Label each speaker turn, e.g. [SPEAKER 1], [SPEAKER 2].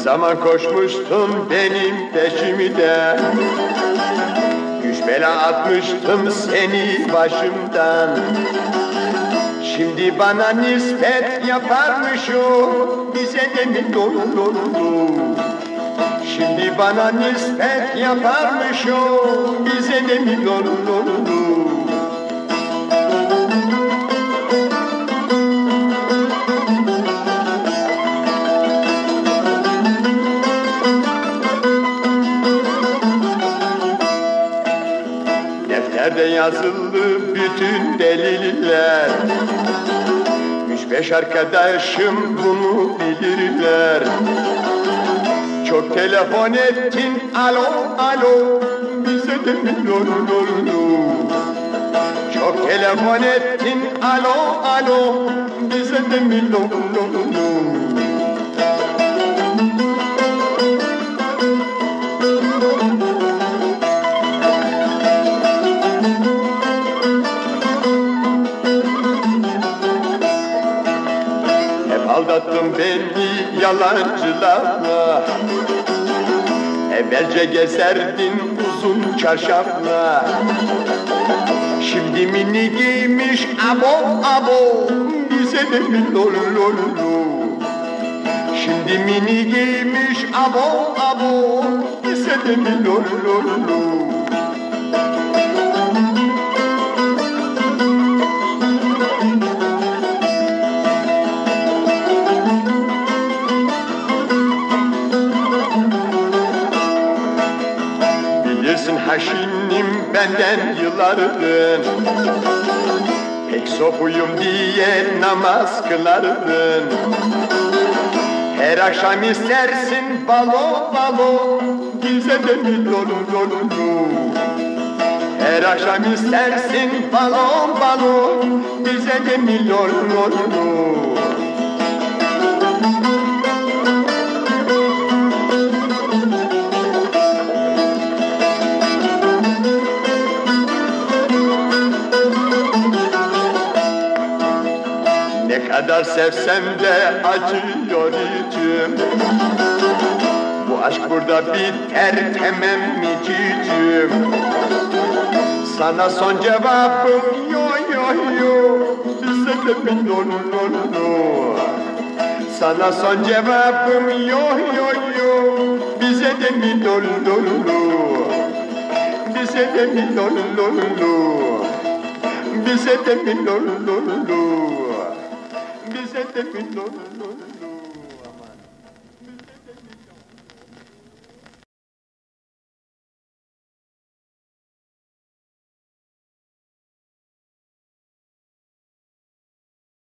[SPEAKER 1] zaman koşmuştun benim peşimden, güç bela atmıştım seni başımdan. Şimdi bana nispet yaparmışım, bize de mi dolu? Şimdi bana nispet yaparmışım, bize de mi dolu? Defterde yazılı bütün deliller, 3-5 arkadaşım bunu bilirler. Çok telefon ettin, alo, bize de mi dolu? Çok telefon ettin, alo, bize de mi dolu? Aldattın beni yalancılarla, evvelce gezerdin uzun çarşafla. Şimdi mini giymiş abo, bize de mi dolu? Şimdi mini giymiş abo, bize de mi dolu? Bilirsin haşinim benden yıllardın, pek sofuyum diye namaz kılardın. Her akşam istersin balo, bize de mi dolu? Her akşam istersin balo, bize de mi dolu? Ne kadar sevsem de acıyor içim, bu aşk burada biter temem mi cicim? Sana son cevabım yo, bize de mi dolu? Sana son cevabım yo, bize de mi dolu? Bize de mi dolu? Bize de mi dolu? Bize de mi dolu?